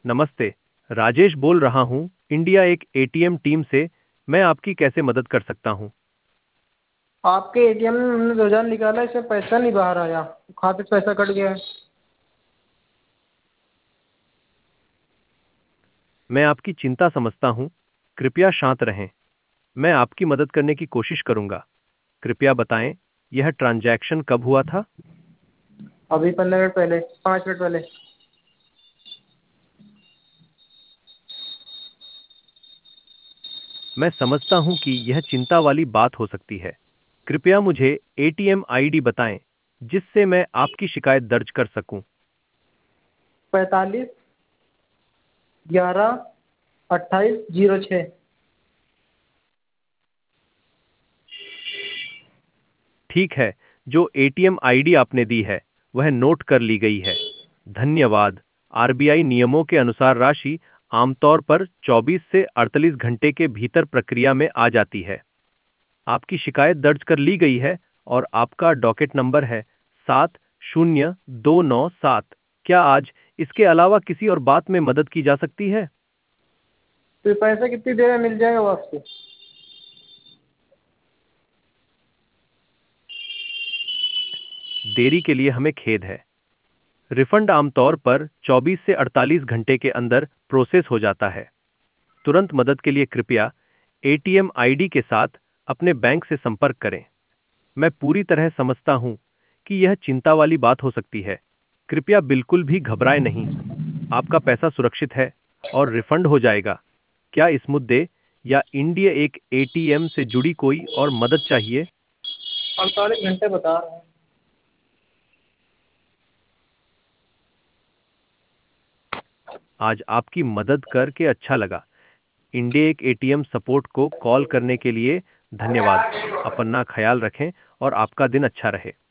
नमस्ते। राजेश बोल रहा हूँ, इंडिया एक एटीएम टीम से। मैं आपकी कैसे मदद कर सकता हूँ? आपके एटीएम में हमने 2000 निकाला, इसमें पैसा नहीं बाहर आया। खाते से पैसा कट गया है। मैं आपकी चिंता समझता हूँ। कृपया शांत रहें। मैं आपकी मदद करने की कोशिश करूंगा। कृपया बताएं, यह ट्रांजैक्शन कब हुआ था? अभी 15 मिनट पहले, 5 मिनट पहले। मैं समझता हूं कि यह चिंता वाली बात हो सकती है। कृपया मुझे एटीएम आईडी बताएं, जिससे मैं आपकी शिकायत दर्ज कर सकूं। 45 11 28 06। ठीक है, जो एटीएम आईडी आपने दी है, वह नोट कर ली गई है। धन्यवाद। आरबीआई नियमों के अनुसार राशि आमतौर पर 24 से 48 घंटे के भीतर प्रक्रिया में आ जाती है। आपकी शिकायत दर्ज कर ली गई है और आपका डॉकेट नंबर है 70297। क्या आज इसके अलावा किसी और बात में मदद की जा सकती है? तो ये पैसा कितनी देर में मिल जाएगा वापसी? देरी के लिए हमें खेद है। रिफंड आमतौर पर 24 से 48 घंटे के अंदर प्रोसेस हो जाता है। तुरंत मदद के लिए कृपया एटीएम आईडी के साथ अपने बैंक से संपर्क करें। मैं पूरी तरह समझता हूं कि यह चिंता वाली बात हो सकती है। कृपया बिल्कुल भी घबराएं नहीं। आपका पैसा सुरक्षित है और रिफंड हो जाएगा। क्या इस मुद्दे या इंडिया एक एटीएम से जुड़ी कोई और मदद चाहिए? 48 घंटे बता रहे हैं। आज आपकी मदद करके अच्छा लगा। इंडिया एक एटीएम सपोर्ट को कॉल करने के लिए धन्यवाद। अपना ख्याल रखें और आपका दिन अच्छा रहे।